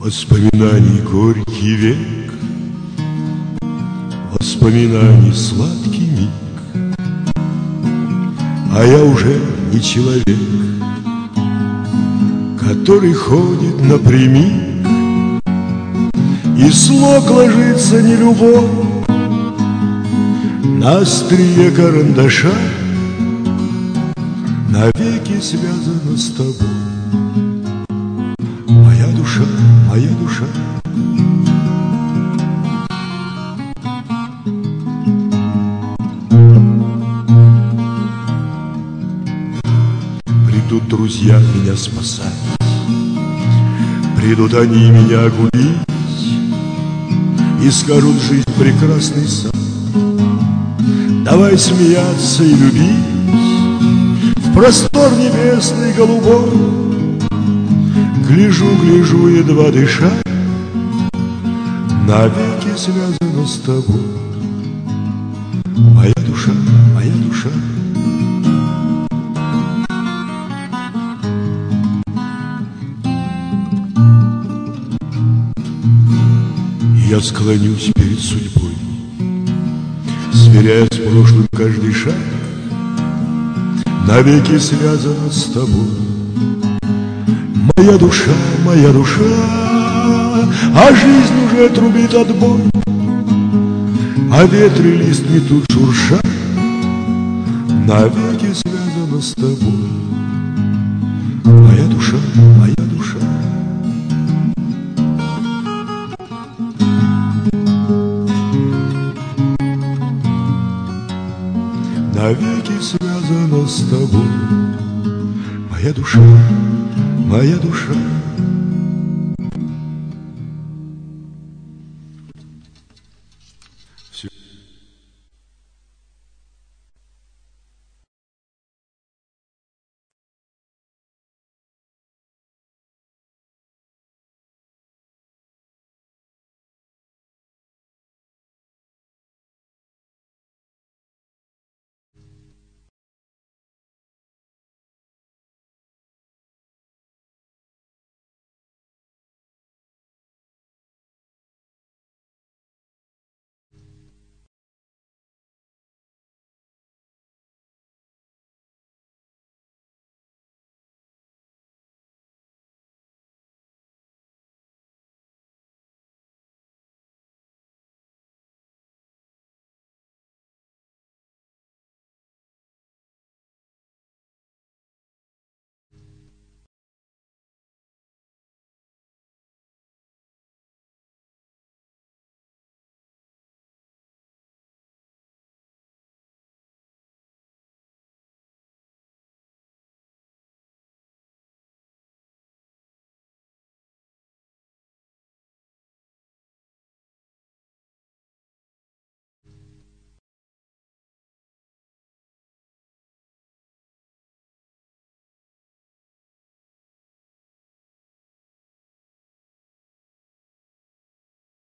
Воспоминаний горький век, воспоминаний сладкий миг, а я уже не человек, который ходит напрямик, и слог ложится не любовь на острие карандаша, навеки связана с тобой. Моя душа, моя душа. Придут друзья меня спасать, придут они меня губить и скажут: жизнь прекрасный сад, давай смеяться и любить в простор небесный голубой. Гляжу, гляжу, едва дыша, навеки связана с тобой. Моя душа, моя душа. Я склонюсь перед судьбой, сверяя с прошлым каждый шаг, навеки связана с тобой. Моя душа, а жизнь уже трубит отбой, а ветры лист метут шурша, навеки связана с тобой. Моя душа, моя душа. Навеки связана с тобой. Моя душа, моя душа.